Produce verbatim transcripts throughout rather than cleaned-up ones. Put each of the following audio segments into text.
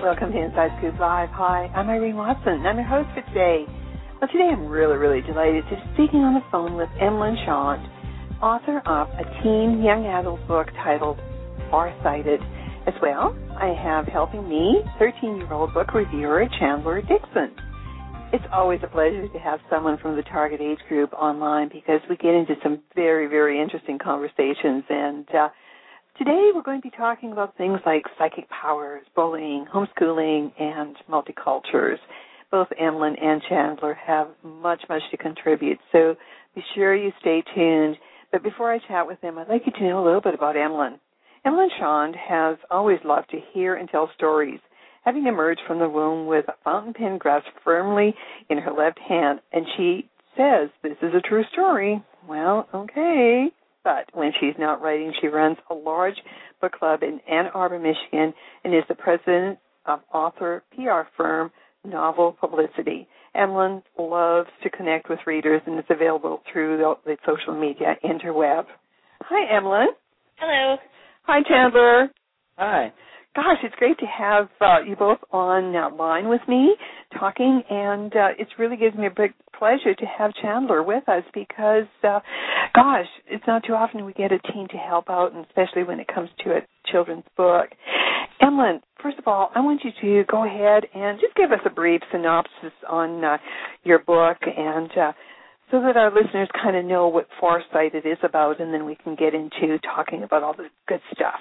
welcome to Inside Scoop Live. Hi, I'm Irene Watson. I'm your host for today. Well, today I'm really, really delighted to be speaking on the phone with Emlyn Shand, author of a teen young adult book titled Farsighted. As well, I have helping me thirteen-year-old book reviewer Chandler Dixon. It's always a pleasure to have someone from the target age group online because we get into some very, very interesting conversations. And uh, today we're going to be talking about things like psychic powers, bullying, homeschooling, and multicultures. Both Emlyn and Chandler have much, much to contribute, so be sure you stay tuned. But before I chat with them, I'd like you to know a little bit about Emlyn. Emlyn Shand has always loved to hear and tell stories, having emerged from the womb with a fountain pen grasped firmly in her left hand, and she says this is a true story. Well, okay. But when she's not writing, she runs a large book club in Ann Arbor, Michigan, and is the president of author P R firm Novel Publicity. Emlyn loves to connect with readers and is available through the, the social media interweb. Hi, Emlyn. Hello. Hi, Chandler. Hi. Gosh, it's great to have uh, you both on uh, line with me talking, and uh, it really gives me a big pleasure to have Chandler with us because, uh, gosh, it's not too often we get a team to help out, and especially when it comes to a children's book. Emlyn, first of all, I want you to go ahead and just give us a brief synopsis on uh, your book and uh, so that our listeners kind of know what Farsighted is about, and then we can get into talking about all the good stuff.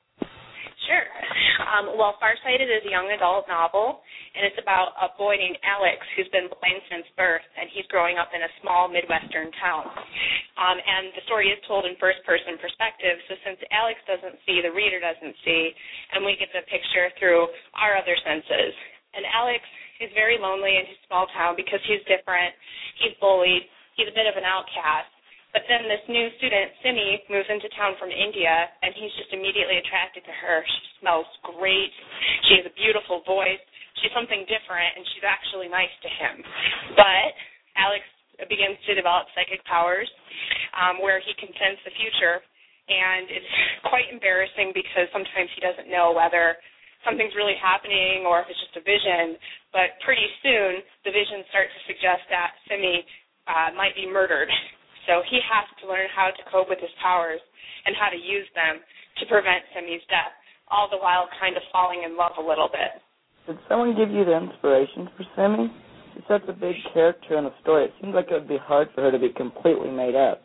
Sure. Um, well, Farsighted is a young adult novel, and it's about a boy named Alex who's been blind since birth, and he's growing up in a small Midwestern town. Um, and the story is told in first-person perspective, so since Alex doesn't see, the reader doesn't see, and we get the picture through our other senses. And Alex is very lonely in his small town because he's different, he's bullied, he's a bit of an outcast. But then this new student, Simi, moves into town from India, and he's just immediately attracted to her. She smells great. She has a beautiful voice. She's something different, and she's actually nice to him. But Alex begins to develop psychic powers um, where he can sense the future, and it's quite embarrassing because sometimes he doesn't know whether something's really happening or if it's just a vision. But pretty soon, the visions start to suggest that Simi uh, might be murdered. So he has to learn how to cope with his powers and how to use them to prevent Simi's death, all the while kind of falling in love a little bit. Did someone give you the inspiration for Simi? She's such a big character in the story. It seems like it would be hard for her to be completely made up.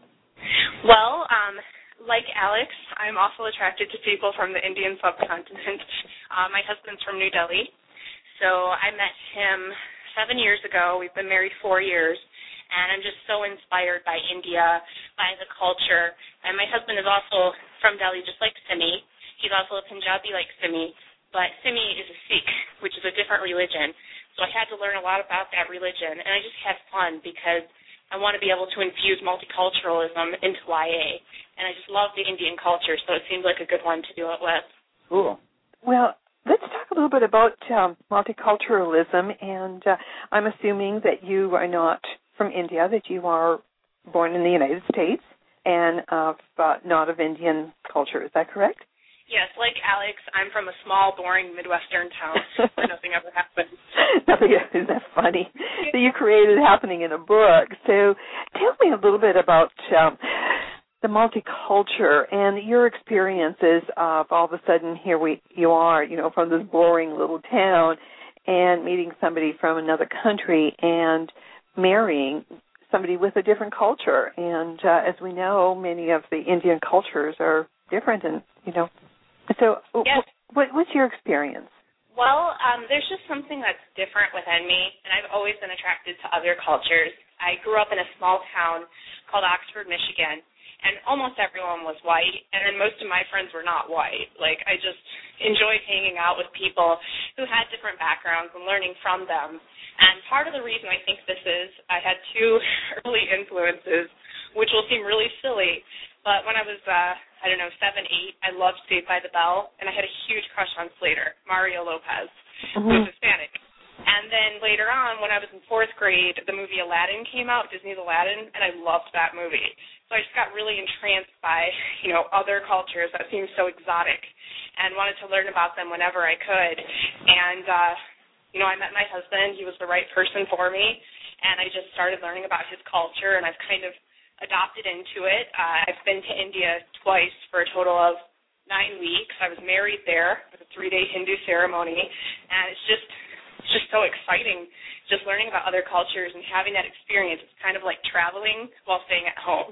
Well, um, like Alex, I'm also attracted to people from the Indian subcontinent. Uh, my husband's from New Delhi, so I met him seven years ago. We've been married four years. And I'm just so inspired by India, by the culture. And my husband is also from Delhi, just like Simi. He's also a Punjabi like Simi. But Simi is a Sikh, which is a different religion. So I had to learn a lot about that religion. And I just had fun because I want to be able to infuse multiculturalism into Y A. And I just love the Indian culture, so it seemed like a good one to do it with. Cool. Well, let's talk a little bit about um, multiculturalism. And uh, I'm assuming that you are not from India, that you are born in the United States and of uh, not of Indian culture. Is that correct? Yes, like Alex, I'm from a small, boring Midwestern town where nothing ever happens. Nothing, isn't that funny? So you created happening in a book. So tell me a little bit about um, the multicultural and your experiences of all of a sudden here we you are, you know, from this boring little town and meeting somebody from another country and marrying somebody with a different culture. And uh, as we know, many of the Indian cultures are different. And, you know, so yes. what, what's your experience? Well, um, there's just something that's different within me, and I've always been attracted to other cultures. I grew up in a small town called Oxford, Michigan, and almost everyone was white, and then most of my friends were not white. Like, I just enjoyed hanging out with people who had different backgrounds and learning from them. And part of the reason I think this is, I had two early influences, which will seem really silly, but when I was, uh, I don't know, seven, eight, I loved Saved by the Bell, and I had a huge crush on Slater, Mario Lopez, mm-hmm. who was Hispanic. And then later on, when I was in fourth grade, the movie Aladdin came out, Disney's Aladdin, and I loved that movie. So I just got really entranced by, you know, other cultures that seemed so exotic and wanted to learn about them whenever I could. And, uh, you know, I met my husband. He was the right person for me, and I just started learning about his culture, and I've kind of adopted into it. Uh, I've been to India twice for a total of nine weeks. I was married there with a three-day Hindu ceremony, and it's just it's just so exciting just learning about other cultures and having that experience. It's kind of like traveling while staying at home.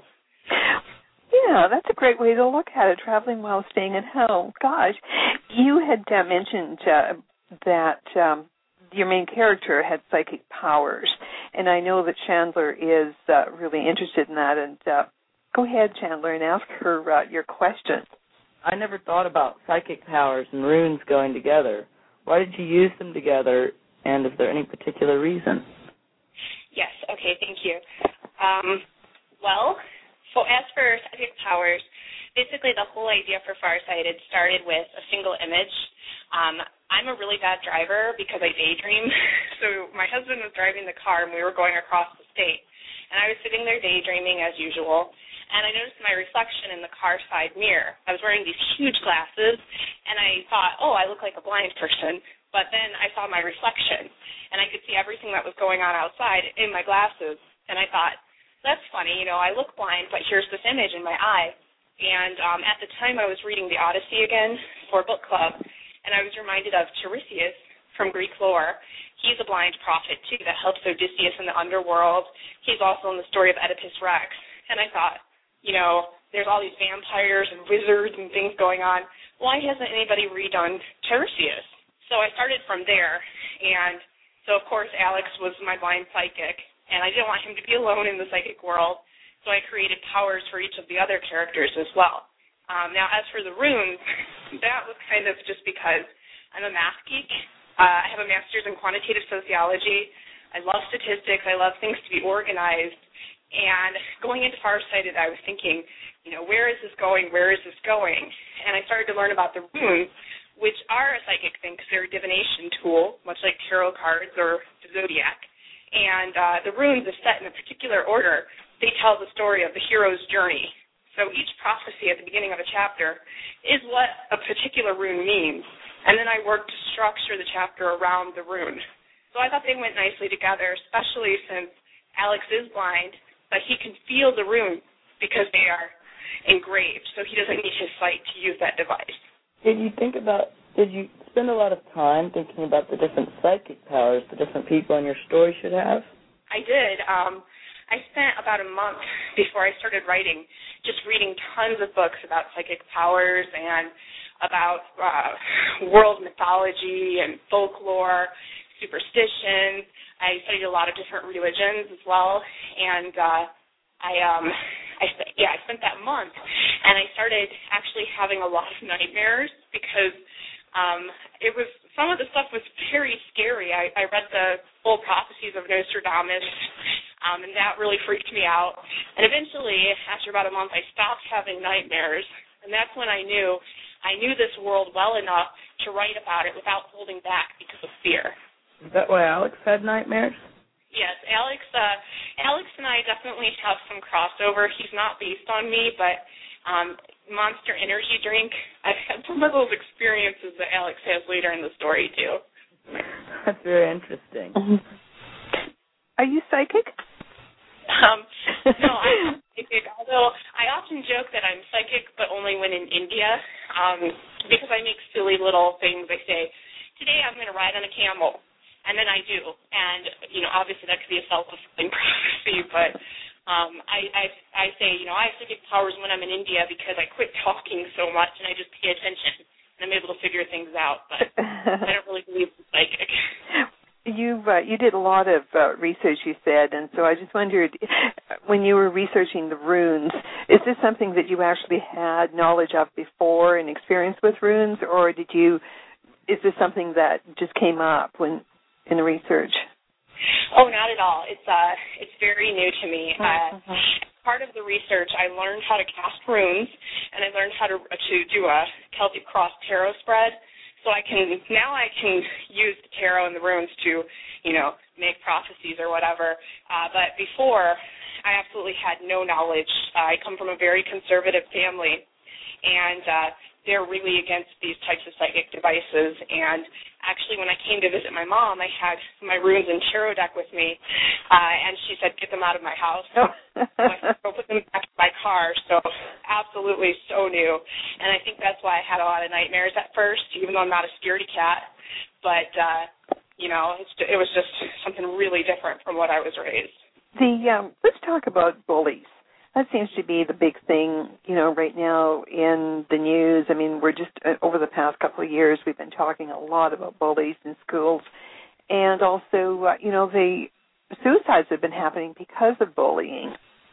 Yeah, that's a great way to look at it, traveling while staying at home. Gosh, you had uh, mentioned uh, that um, your main character had psychic powers, and I know that Chandler is uh, really interested in that. And uh, go ahead, Chandler, and ask her uh, your question. I never thought about psychic powers and runes going together. Why did you use them together, and is there any particular reason? Yes, okay, thank you. Um, well, so as for psychic powers, basically the whole idea for Farsighted started with a single image. Um, I'm a really bad driver because I daydream. So my husband was driving the car, and we were going across the state. And I was sitting there daydreaming as usual, and I noticed my reflection in the car side mirror. I was wearing these huge glasses, and I thought, oh, I look like a blind person. But then I saw my reflection, and I could see everything that was going on outside in my glasses. And I thought, that's funny, you know, I look blind, but here's this image in my eye. And um, at the time I was reading the Odyssey again for book club, and I was reminded of Tiresias from Greek lore. He's a blind prophet, too, that helps Odysseus in the underworld. He's also in the story of Oedipus Rex. And I thought, you know, there's all these vampires and wizards and things going on. Why hasn't anybody redone Tiresias? So I started from there. And so, of course, Alex was my blind psychic, and I didn't want him to be alone in the psychic world. So I created powers for each of the other characters as well. Um, now, as for the runes, that was kind of just because I'm a math geek. Uh, I have a master's in quantitative sociology. I love statistics. I love things to be organized. And going into Farsighted, I was thinking, you know, where is this going? Where is this going? And I started to learn about the runes, which are a psychic thing because they're a divination tool, much like tarot cards or the zodiac. And uh, the runes are set in a particular order. They tell the story of the hero's journey. So each prophecy at the beginning of a chapter is what a particular rune means. And then I worked to structure the chapter around the rune. So I thought they went nicely together, especially since Alex is blind, but he can feel the runes because they are engraved, so he doesn't need his sight to use that device. Did you think about, did you spend a lot of time thinking about the different psychic powers the different people in your story should have? I did. Um, I spent about a month before I started writing just reading tons of books about psychic powers and about uh, world mythology and folklore, superstitions. I studied a lot of different religions as well, and uh, I, um, I, yeah, I spent that month, and I started actually having a lot of nightmares because um, it was some of the stuff was very scary. I, I read the full prophecies of Nostradamus, um, and that really freaked me out. And eventually, after about a month, I stopped having nightmares, and that's when I knew I knew this world well enough to write about it without holding back because of fear. Is that why Alex had nightmares? Yes, Alex uh, Alex and I definitely have some crossover. He's not based on me, but um, Monster Energy Drink, I've had some of those experiences that Alex has later in the story, too. That's very interesting. Mm-hmm. Are you psychic? Um, no, I'm not psychic, although I often joke that I'm psychic, but only when in India, um, because I make silly little things. I say, today I'm going to ride on a camel. And then I do, and, you know, obviously that could be a self-fulfilling prophecy, but um, I, I I say, you know, I have psychic powers when I'm in India because I quit talking so much and I just pay attention, and I'm able to figure things out, but I don't really believe I'm psychic. You uh, you did a lot of uh, research, you said, and so I just wondered, when you were researching the runes, is this something that you actually had knowledge of before and experience with runes, or did you, is this something that just came up when in the research? Oh, not at all. It's uh, it's very new to me. Uh, uh-huh. Part of the research, I learned how to cast runes, and I learned how to to do a Celtic Cross tarot spread. so I can, now I can use the tarot and the runes to, you know, make prophecies or whatever. Uh, but before, I absolutely had no knowledge. Uh, I come from a very conservative family, and uh, they're really against these types of psychic devices. And actually, when I came to visit my mom, I had my runes and tarot deck with me, uh, and she said, get them out of my house. So I go put them back in my car. So absolutely so new. And I think that's why I had a lot of nightmares at first, even though I'm not a scaredy cat. But, uh, you know, it's, it was just something really different from what I was raised. The um, let's talk about bullies. That seems to be the big thing, you know, right now in the news. I mean, we're just, uh, over the past couple of years, we've been talking a lot about bullies in schools. And also, uh, you know, the suicides have been happening because of bullying.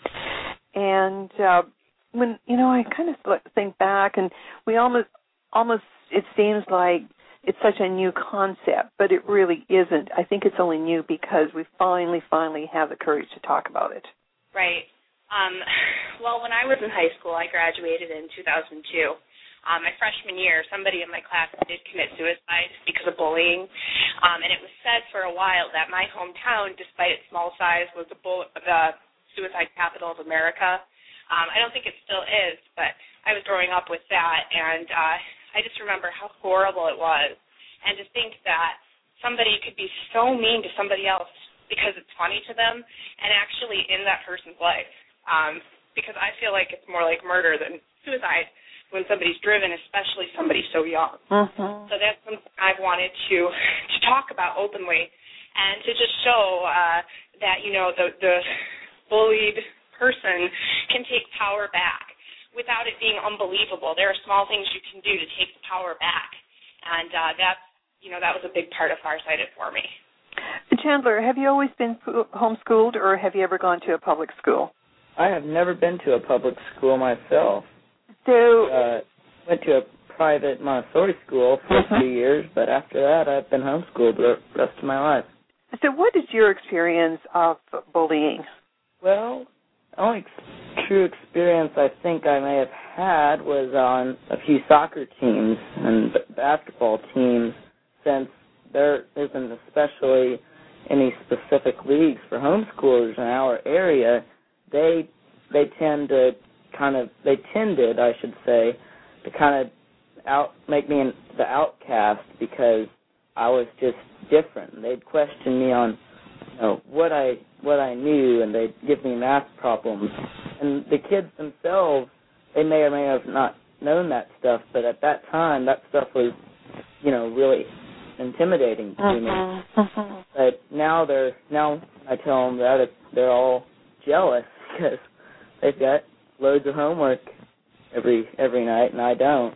And uh, when, you know, I kind of think back, and we almost, almost, it seems like it's such a new concept, but it really isn't. I think it's only new because we finally, finally have the courage to talk about it. Right. Um, well, when I was in high school, I graduated in two thousand two. Um, my freshman year, somebody in my class did commit suicide because of bullying, um, and it was said for a while that my hometown, despite its small size, was the, bull- the suicide capital of America. Um, I don't think it still is, but I was growing up with that, and uh, I just remember how horrible it was, and to think that somebody could be so mean to somebody else because it's funny to them, and actually in that person's life. Um, because I feel like it's more like murder than suicide when somebody's driven, especially somebody so young. Mm-hmm. So that's something I've wanted to to talk about openly, and to just show uh, that, you know, the, the bullied person can take power back without it being unbelievable. There are small things you can do to take the power back, and uh, that's, you know, that was a big part of Farsighted for me. Chandler, have you always been homeschooled, or have you ever gone to a public school? I have never been to a public school myself. So, uh, went to a private Montessori school for uh-huh. a few years, but after that I've been homeschooled the rest of my life. So what is your experience of bullying? Well, the only ex- true experience I think I may have had was on a few soccer teams and b- basketball teams, since there isn't especially any specific leagues for homeschoolers in our area. They they tend to kind of, they tended, I should say, to kind of out make me an, the outcast because I was just different. They'd question me on, you know, what I what I knew, and they'd give me math problems. And the kids themselves, they may or may have not known that stuff, but at that time, that stuff was, you know, really intimidating to uh-huh. me. Uh-huh. But now they're now I tell them that they're all jealous because they've got loads of homework every every night, and I don't.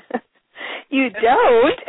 You don't?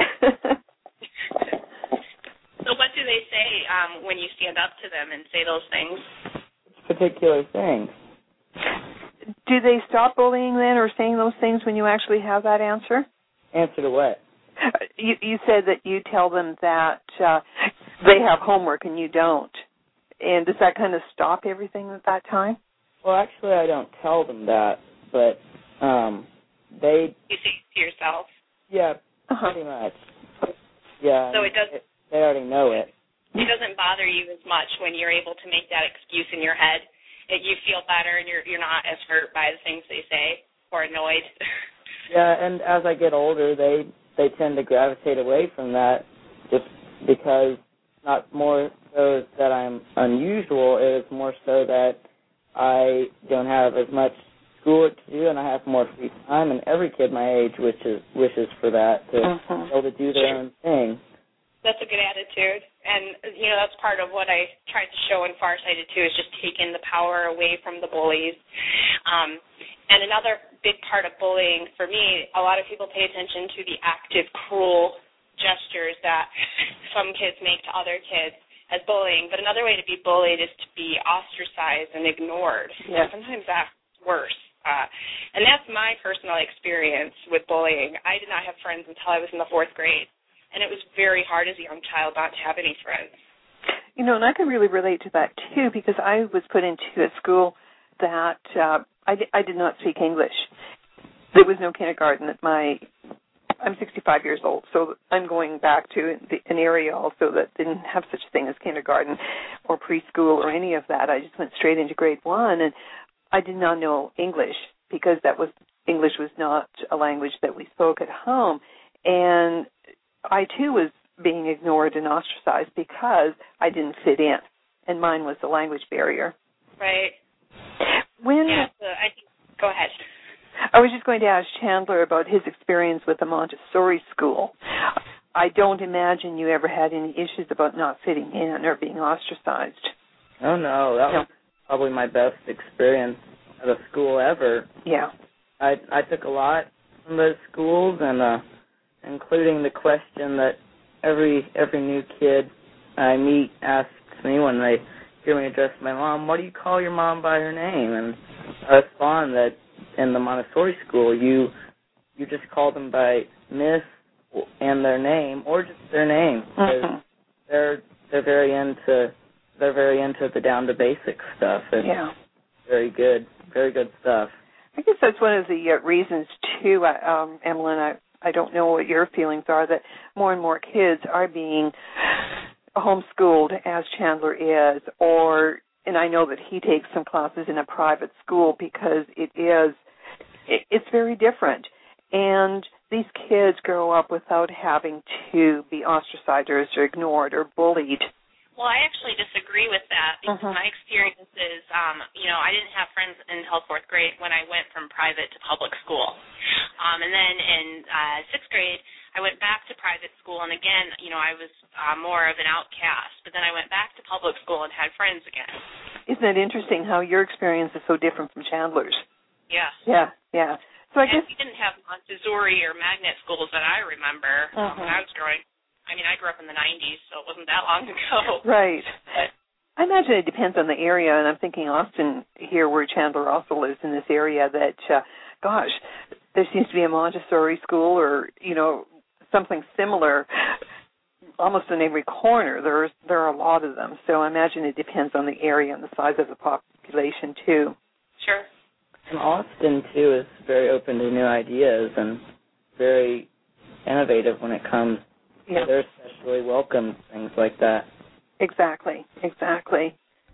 So what do they say um, when you stand up to them and say those things? Particular things. Do they stop bullying then, or saying those things when you actually have that answer? Answer to what? You, you said that you tell them that uh, they have homework and you don't. And does that kind of stop everything at that time? Well, actually, I don't tell them that, but um, they... You say it to yourself? Yeah, uh-huh. pretty much. Yeah. So it doesn't... They already know it. It doesn't bother you as much when you're able to make that excuse in your head. It, you feel better, and you're you're not as hurt by the things they say or annoyed. Yeah, and as I get older, they they tend to gravitate away from that, just because not more so that I'm unusual, it is more so that I don't have as much schoolwork to do, and I have more free time. And every kid my age wishes wishes for that, to uh-huh. be able to do their own thing. That's a good attitude, and, you know, that's part of what I tried to show in Farsighted, too, is just taking the power away from the bullies. Um, and another big part of bullying, for me, a lot of people pay attention to the active, cruel gestures that some kids make to other kids as bullying, but another way to be bullied is to be ostracized and ignored. Yeah. And sometimes that's worse. Uh, and that's my personal experience with bullying. I did not have friends until I was in the fourth grade. And it was very hard as a young child not to have any friends. You know, and I can really relate to that, too, because I was put into a school that uh, I, di- I did not speak English. There was no kindergarten at my I'm sixty-five years old, so I'm going back to the, an area also that didn't have such a thing as kindergarten or preschool or any of that. I just went straight into grade one, and I did not know English because that was English was not a language that we spoke at home. And I, too, was being ignored and ostracized because I didn't fit in, and mine was the language barrier. Right. When yeah, so I think, go ahead. I was just going to ask Chandler about his experience with the Montessori school. I don't imagine you ever had any issues about not fitting in or being ostracized. Oh, no. That no. was probably my best experience at a school ever. Yeah. I I took a lot from those schools, and uh, including the question that every every new kid I meet asks me when they hear me address my mom, what do you call your mom by her name? And I respond that in the Montessori school, you you just call them by Miss and their name, or just their name, because mm-hmm. they're they're very into they're very into the down to basic stuff. It's yeah, very good, very good stuff. I guess that's one of the uh, reasons too, uh, um, Emlyn. I I don't know what your feelings are, that more and more kids are being homeschooled, as Chandler is, or and I know that he takes some classes in a private school because it is it, it's very different. And these kids grow up without having to be ostracized or ignored or bullied. Well, I actually disagree with that because uh-huh. my experience is, um, you know, I didn't have friends until fourth grade when I went from private to public school. Um, and then in uh, sixth grade, I went back to private school, and again, you know, I was uh, more of an outcast. But then I went back to public school and had friends again. Isn't it interesting how your experience is so different from Chandler's? Yeah. Yeah, yeah. So I and guess we didn't have Montessori or magnet schools that I remember uh-huh. um, when I was growing. I mean, I grew up in the nineties, so it wasn't that long ago. Right. But, I imagine it depends on the area, and I'm thinking Austin here, where Chandler also lives in this area, that, uh, gosh, there seems to be a Montessori school or, you know, something similar almost in every corner. There's, there are a lot of them, so I imagine it depends on the area and the size of the population, too. Sure. And Austin, too, is very open to new ideas and very innovative when it comes yeah. to their especially welcome things like that. Exactly, exactly.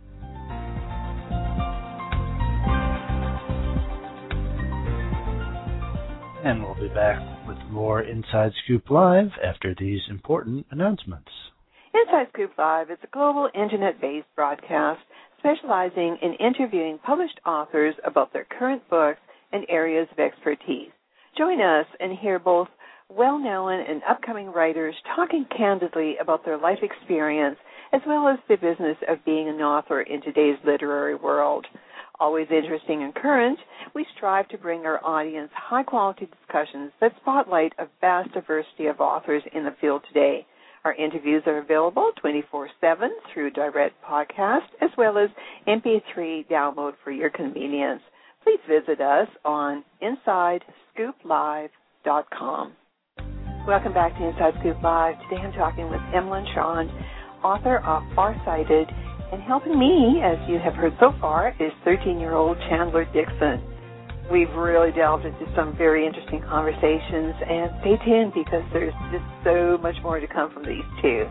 And we'll be back with more Inside Scoop Live after these important announcements. Inside Scoop Live is a global internet-based broadcast specializing in interviewing published authors about their current books and areas of expertise. Join us and hear both well-known and upcoming writers talking candidly about their life experience as well as the business of being an author in today's literary world. Always interesting and current, we strive to bring our audience high-quality discussions that spotlight a vast diversity of authors in the field today. Our interviews are available twenty-four seven through direct podcast as well as M P three download for your convenience. Please visit us on inside scoop live dot com. Welcome back to Inside Scoop Live. Today I'm talking with Emlyn Shand, author of Farsighted, and helping me, as you have heard so far, is thirteen-year-old Chandler Dixon. We've really delved into some very interesting conversations, and stay tuned because there's just so much more to come from these two.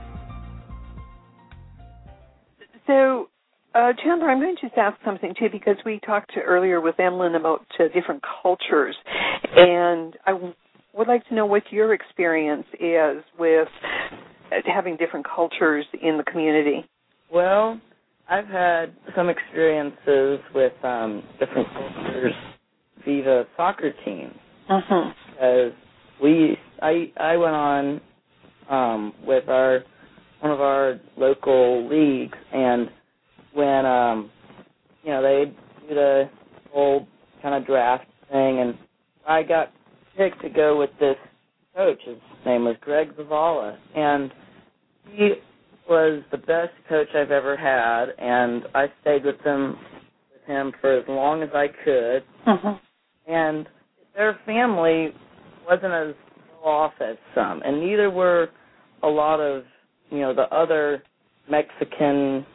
So, uh, Chandler, I'm going to just ask something, too, because we talked to earlier with Emlyn about uh, different cultures, and I w- would like to know what your experience is with uh, having different cultures in the community. Well, I've had some experiences with um, different cultures via soccer teams. Uh-huh. Because we, I, I went on um, with our one of our local leagues, and when um, you know they do the whole kind of draft thing, and I got picked to go with this coach. His name was Greg Zavala, and he was the best coach I've ever had, and I stayed with him with him for as long as I could. Uh-huh. And their family wasn't as well off as some, and neither were a lot of, you know, the other Mexican,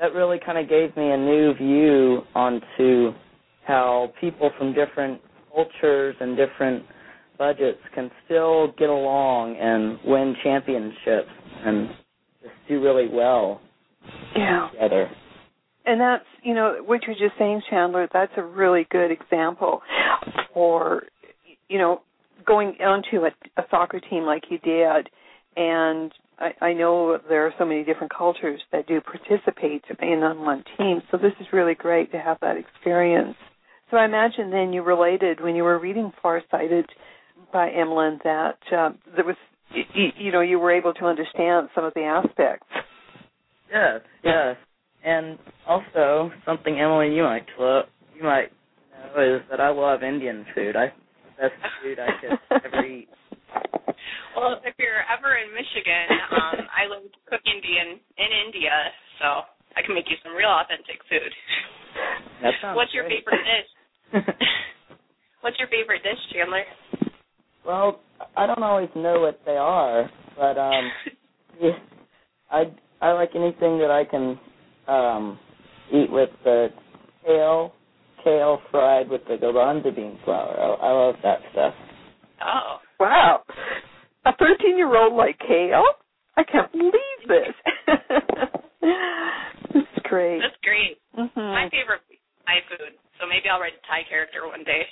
that really kind of gave me a new view onto how people from different cultures and different budgets can still get along and win championships and just do really well yeah. together. And that's, you know, what you're just saying, Chandler, that's a really good example for, you know, going onto a, a soccer team like you did. And I, I know there are so many different cultures that do participate in on one team, so this is really great to have that experience. So I imagine then you related when you were reading Farsighted by Emlyn that uh, there was, you, you know, you were able to understand some of the aspects. Yes, yes. And also, something, Emily, you might lo- you might know is that I love Indian food. I that's the food I could ever eat. Well, if you're ever in Michigan, um, I learned to cook Indian in India, so I can make you some real authentic food. That sounds What's your great. favorite dish? What's your favorite dish, Chandler? Well, I don't always know what they are, but um, yeah, I I like anything that I can. Um, eat with the kale, kale fried with the garbanzo bean flour. I, I love that stuff. Oh. Wow. A thirteen-year-old like kale? I can't believe this. That's great. That's great. Mm-hmm. My favorite Thai food, so maybe I'll write a Thai character one day.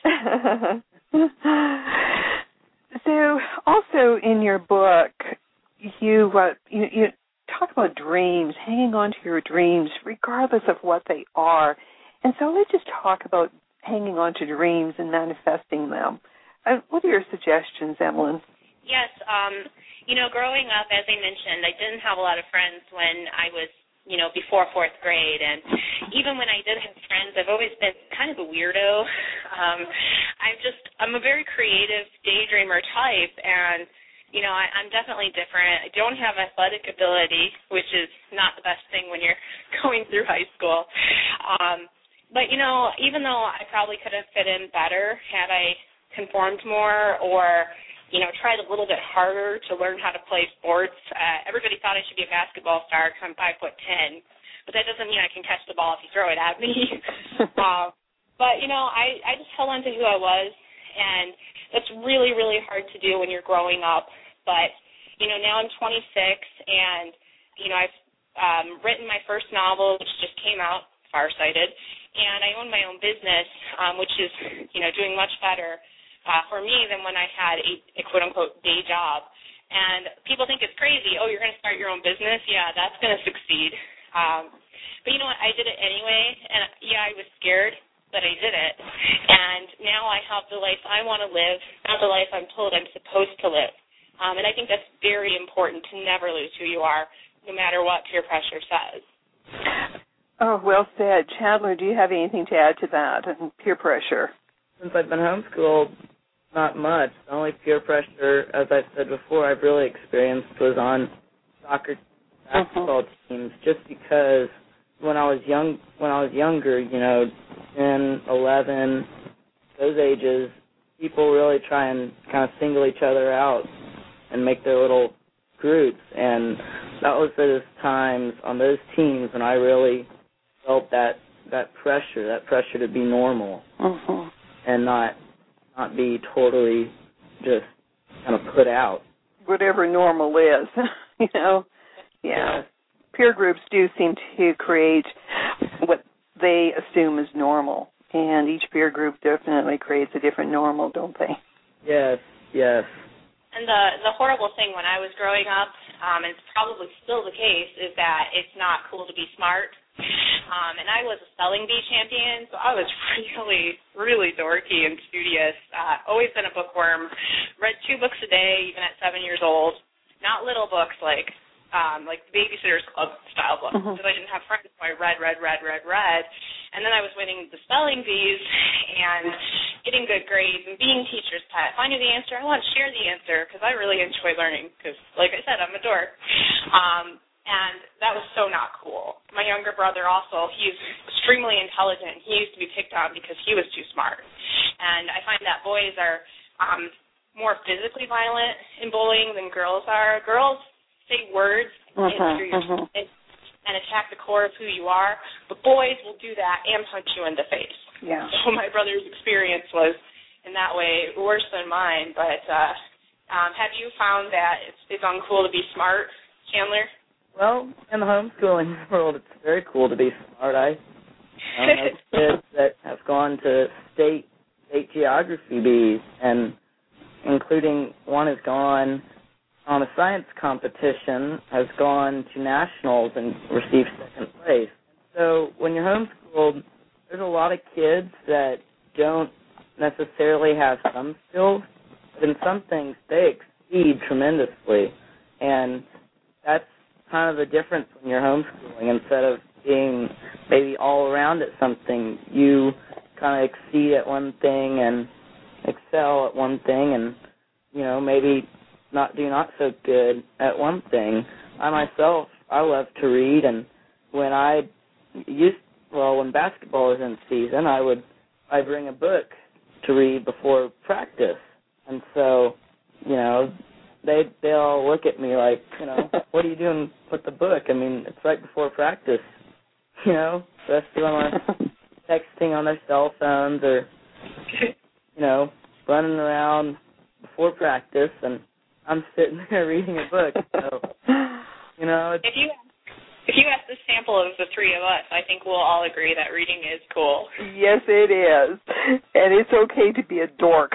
So, also in your book, you, uh, you, you talk about dreams, hanging on to your dreams, regardless of what they are. And so let's just talk about hanging on to dreams and manifesting them. Uh, what are your suggestions, Emlyn? Yes, um, you know, growing up, as I mentioned, I didn't have a lot of friends when I was, you know, before fourth grade. And even when I did have friends, I've always been kind of a weirdo. Um, I'm just, I'm a very creative daydreamer type, and you know, I, I'm definitely different. I don't have athletic ability, which is not the best thing when you're going through high school. Um, but, you know, even though I probably could have fit in better had I conformed more or, you know, tried a little bit harder to learn how to play sports, uh, everybody thought I should be a basketball star because I'm five foot ten. But that doesn't mean I can catch the ball if you throw it at me. uh, but, you know, I, I just held on to who I was, and that's really, really hard to do when you're growing up. But, you know, now I'm twenty-six, and, you know, I've um, written my first novel, which just came out, Farsighted, and I own my own business, um, which is, you know, doing much better uh, for me than when I had a, a quote-unquote day job. And people think it's crazy. Oh, you're going to start your own business? Yeah, that's going to succeed. Um, but you know what? I did it anyway, and, yeah, I was scared, but I did it. And now I have the life I want to live, not the life I'm told I'm supposed to live. Um, and I think that's very important to never lose who you are, no matter what peer pressure says. Oh, well said. Chandler, do you have anything to add to that and peer pressure? Since I've been homeschooled, not much. The only peer pressure, as I've said before, I've really experienced was on soccer, basketball uh-huh. teams, just because when I was young, when I was younger, you know, ten, eleven, those ages, people really try and kind of single each other out and make their little groups, and that was those times on those teams when I really felt that that pressure, that pressure to be normal uh-huh. and not not be totally just kind of put out. Whatever normal is, you know. Yeah. yeah. Peer groups do seem to create what they assume is normal, and each peer group definitely creates a different normal, don't they? Yes, yes. And the the horrible thing when I was growing up, um, and it's probably still the case, is that it's not cool to be smart. Um, and I was a spelling bee champion, so I was really, really dorky and studious. Uh, always been a bookworm. Read two books a day, even at seven years old. Not little books like um, like the Babysitter's Club style books, because mm-hmm. I didn't have friends, so I read, read, read, read, read. And then I was winning the spelling bees and getting good grades and being teacher's pet. If I knew the answer, I want to share the answer because I really enjoy learning because, like I said, I'm a dork. Um, and that was so not cool. My younger brother also, he's extremely intelligent. He used to be picked on because he was too smart. And I find that boys are um, more physically violent in bullying than girls are. Girls say words uh-huh, and, your, uh-huh. and and attack the core of who you are, but boys will do that and punch you in the face. Yeah. So my brother's experience was, in that way, worse than mine. But uh, um, have you found that it's, it's uncool to be smart, Chandler? Well, in the homeschooling world, it's very cool to be smart. I, I know kids that have gone to state state geography bees, and including one has gone on a science competition, has gone to nationals and received second place. So when you're homeschooled, there's a lot of kids that don't necessarily have some skills, but in some things they exceed tremendously. And that's kind of the difference when you're homeschooling. Instead of being maybe all around at something, you kind of exceed at one thing and excel at one thing, and, you know, maybe not do not so good at one thing. I myself, I love to read, and when I used, well, when basketball was in season, I would I bring a book to read before practice, and so, you know, they they all look at me like, you know, what are you doing with the book? I mean, it's right before practice, you know, especially when we're texting on their cell phones or, you know, running around before practice, and I'm sitting there reading a book. So, you know, it's, if you if you ask the sample of the three of us, I think we'll all agree that reading is cool. Yes, it is, and it's okay to be a dork.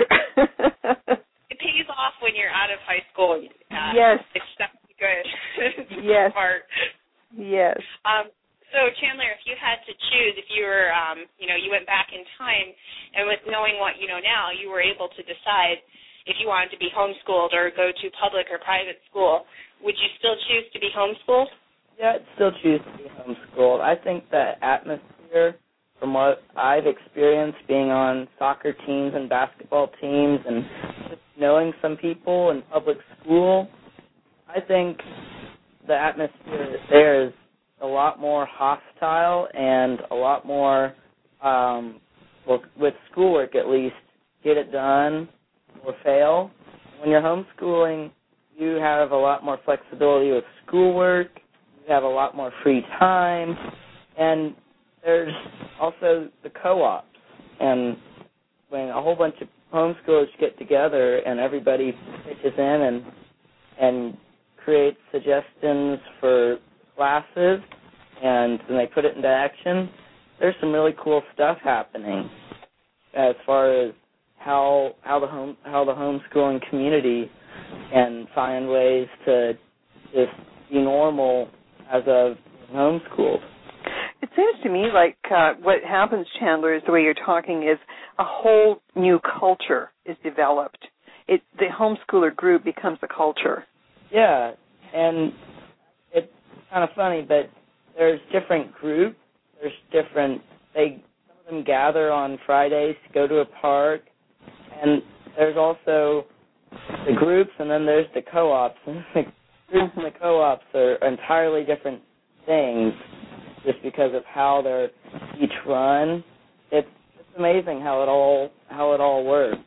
It pays off when you're out of high school. Uh, yes, it's definitely good. Yes, smart. Yes. Um, so Chandler, if you had to choose, if you were, um, you know, you went back in time, and with knowing what you know now, you were able to decide if you wanted to be homeschooled or go to public or private school, would you still choose to be homeschooled? Yeah, I'd still choose to be homeschooled. I think the atmosphere, from what I've experienced being on soccer teams and basketball teams and just knowing some people in public school, I think the atmosphere there is a lot more hostile and a lot more, um, well, with schoolwork at least, get it done or fail. When you're homeschooling, you have a lot more flexibility with schoolwork, you have a lot more free time, and there's also the co-ops. And when a whole bunch of homeschoolers get together and everybody pitches in and and creates suggestions for classes, and then they put it into action, there's some really cool stuff happening as far as how how the home how the homeschooling community can find ways to just be normal as a homeschooled. It seems to me like uh, what happens, Chandler, is the way you're talking is a whole new culture is developed. It the homeschooler group becomes a culture. Yeah, and it's kind of funny, but there's different groups. There's different. They some of them gather on Fridays to go to a park, and there's also the groups, and then there's the co-ops. And the groups and the co-ops are entirely different things, just because of how they're each run. It's it's amazing how it all how it all works.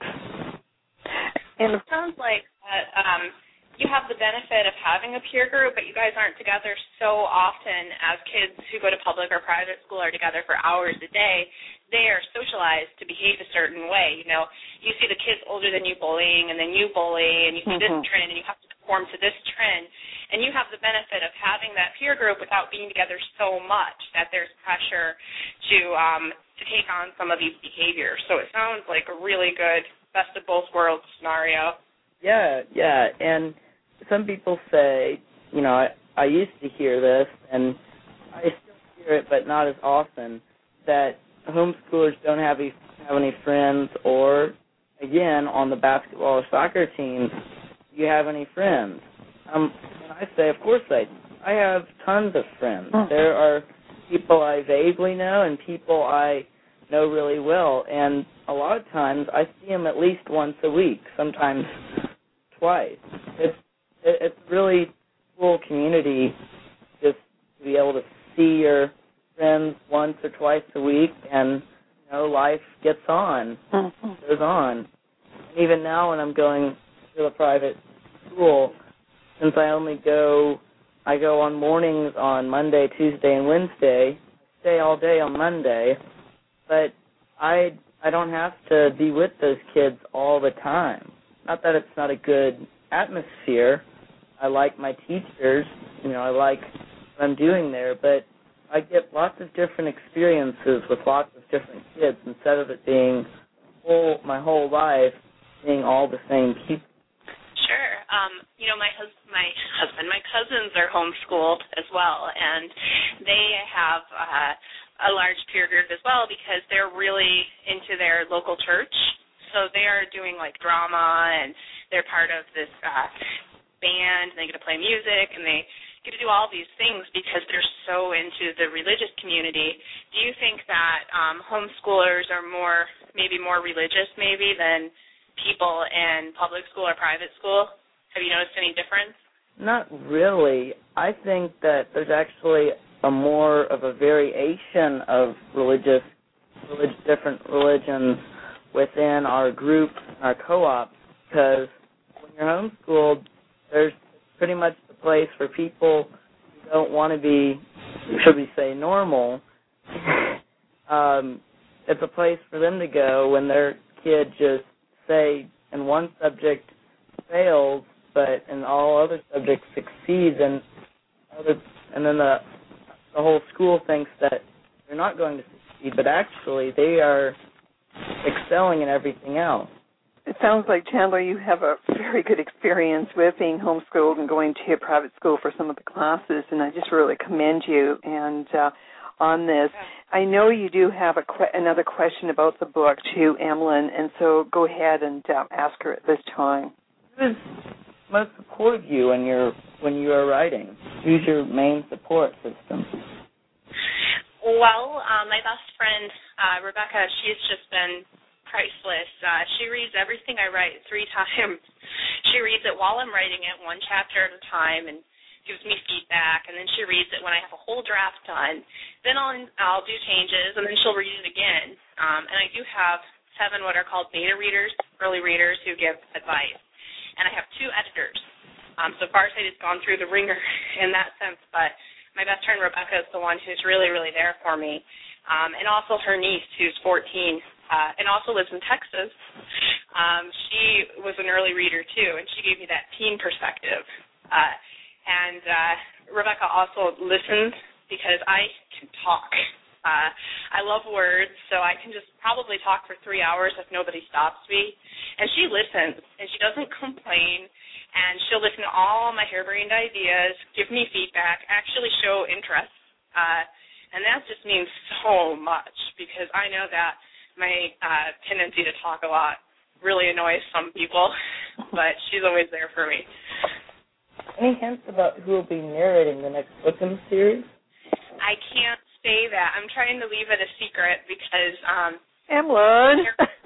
And it sounds like that um, you have the benefit of having a peer group, but you guys aren't together so often as kids who go to public or private school are together for hours a day. They are socialized to behave a certain way. You know, you see the kids older than you bullying, and then you bully, and you see mm-hmm. this trend, and you have to conform to this trend. And you have the benefit of having that peer group without being together so much that there's pressure to um, to take on some of these behaviors. So it sounds like a really good best of both worlds scenario. Yeah, yeah, and some people say, you know, I, I used to hear this, and I still hear it, but not as often, that homeschoolers don't have any, have any friends, or, again, on the basketball or soccer teams, do you have any friends? Um, and I say, of course I do. I have tons of friends. Oh. There are people I vaguely know and people I know really well, and a lot of times I see them at least once a week, sometimes twice. It's it's really cool community just to be able to see your friends once or twice a week, and you know, life gets on, mm-hmm. goes on. And even now when I'm going to a private school, since I only go I go on mornings on Monday, Tuesday, and Wednesday. I stay all day on Monday, but I I don't have to be with those kids all the time. Not that it's not a good atmosphere. I like my teachers, you know, I like what I'm doing there, but I get lots of different experiences with lots of different kids instead of it being whole, my whole life being all the same people. Sure. Um, you know, my, hus- my husband, my cousins are homeschooled as well, and they have uh, a large peer group as well because they're really into their local church. So they are doing, like, drama, and they're part of this uh, band, and they get to play music, and they get to do all these things because they're so into the religious community. Do you think that um, homeschoolers are more, maybe more religious maybe than people in public school or private school? Have you noticed any difference? Not really. I think that there's actually a more of a variation of religious, relig- different religions within our group, our co-op, because when you're homeschooled, there's pretty much the place for people who don't want to be, should we say, normal. um, it's a place for them to go when their kid just, say, in one subject fails, but in all other subjects succeeds, and other, and then the the whole school thinks that they're not going to succeed, but actually they are excelling in everything else. It sounds like, Chandler, you have a very good experience with being homeschooled and going to a private school for some of the classes, and I just really commend you and uh, on this. I know you do have a que- another question about the book to Emlyn, and so go ahead and uh, ask her at this time. Who does most support you when you're when you are writing? Who's your main support system? Well, um, my best friend, uh, Rebecca, she's just been priceless. Uh, she reads everything I write three times. She reads it while I'm writing it, one chapter at a time, and gives me feedback, and then she reads it when I have a whole draft done. Then I'll, I'll do changes, and then she'll read it again. Um, and I do have seven what are called beta readers, early readers, who give advice. And I have two editors. Um, so Farsight has gone through the ringer in that sense, but my best friend Rebecca is the one who's really, really there for me. Um, and also her niece, who's fourteen, uh, and also lives in Texas. Um, she was an early reader, too, and she gave me that teen perspective. Uh, and uh, Rebecca also listens because I can talk. Uh, I love words, so I can just probably talk for three hours if nobody stops me. And she listens, and she doesn't complain, and she'll listen to all my harebrained ideas, give me feedback, actually show interest. Uh, and that just means so much because I know that my uh, tendency to talk a lot really annoys some people, but she's always there for me. Any hints about who will be narrating the next book in the series? I can't say that. I'm trying to leave it a secret because um, Emlyn.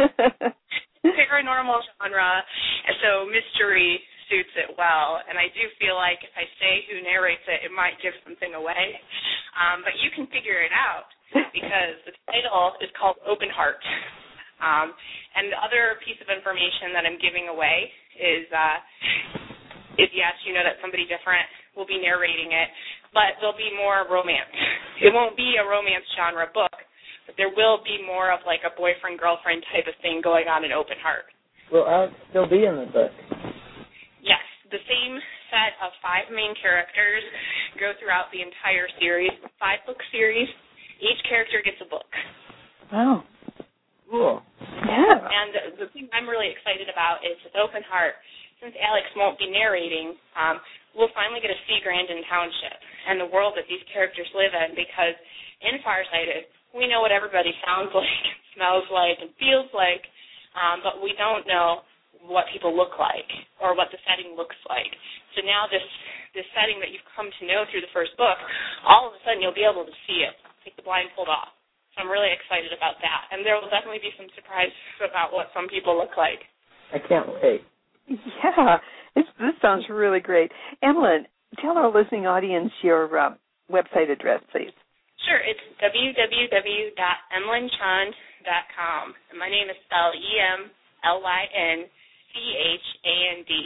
paranormal genre, and so mystery suits it well. And I do feel like if I say who narrates it, it might give something away. Um, but you can figure it out because the title is called Open Heart. Um, and the other piece of information that I'm giving away is, uh, is yes, you know that somebody different will be narrating it, but there'll be more romance. It won't be a romance genre book, but there will be more of like a boyfriend-girlfriend type of thing going on in Open Heart. Will Alex still be in the book? Yes, the same set of five main characters go throughout the entire series, five-book series. Each character gets a book. Wow. Cool. Yeah. And the thing I'm really excited about is with Open Heart, since Alex won't be narrating, um, we'll finally get to see Grandin Township and the world that these characters live in, because in Farsighted, we know what everybody sounds like, smells like, and feels like, um, but we don't know what people look like or what the setting looks like. So now this, this setting that you've come to know through the first book, all of a sudden you'll be able to see it, take the blindfold off. So I'm really excited about that. And there will definitely be some surprises about what some people look like. I can't wait. Yeah, it's, this sounds really great. Emlyn, tell our listening audience your uh, website address, please. Sure, it's w w w dot emlyn chand dot com. And my name is spelled E M L Y N C H A N D.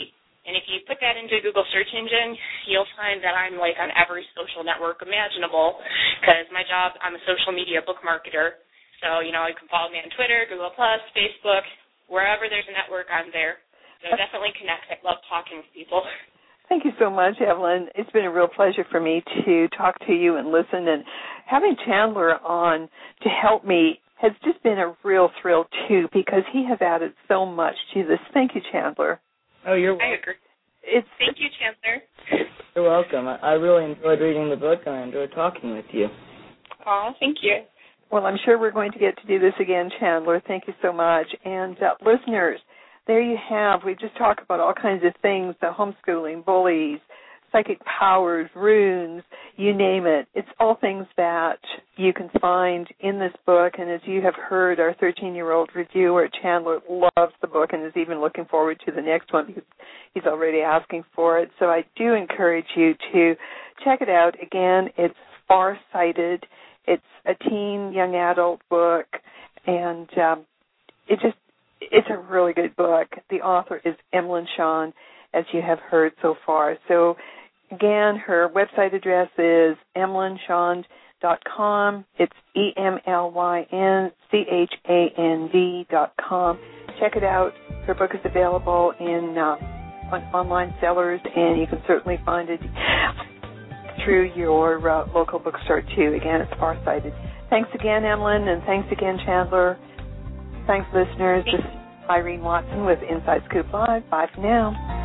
And if you put that into a Google search engine, you'll find that I'm like on every social network imaginable because my job, I'm a social media book marketer. So, you know, you can follow me on Twitter, Google Plus, Facebook, wherever there's a network, I'm there. So definitely connect. I love talking with people. Thank you so much, Evelyn. It's been a real pleasure for me to talk to you and listen. And having Chandler on to help me has just been a real thrill, too, because he has added so much to this. Thank you, Chandler. Oh, you're welcome. I agree. It's, Thank you, Chandler. You're welcome. I, I really enjoyed reading the book, and I enjoyed talking with you. Aw, thank you. Well, I'm sure we're going to get to do this again, Chandler. Thank you so much. And uh, listeners, there you have. We just talked about all kinds of things, the homeschooling, bullies, psychic powers, runes, you name it. It's all things that you can find in this book. And as you have heard, our thirteen-year-old reviewer, Chandler, loves the book and is even looking forward to the next one because he's already asking for it. So I do encourage you to check it out. Again, it's Farsighted. It's a teen, young adult book, and um, it just it's a really good book. The author is Emlyn Shawn, as you have heard so far. So, again, her website address is emlyn shawn dot com. It's E M L Y N C H A N D dot com. Check it out. Her book is available in uh, on online sellers, and you can certainly find it through your uh, local bookstore, too. Again, it's Farsighted. Thanks again, Emlyn, and thanks again, Chandler. Thanks, listeners. This is Irene Watson with Inside Scoop Live. Bye for now.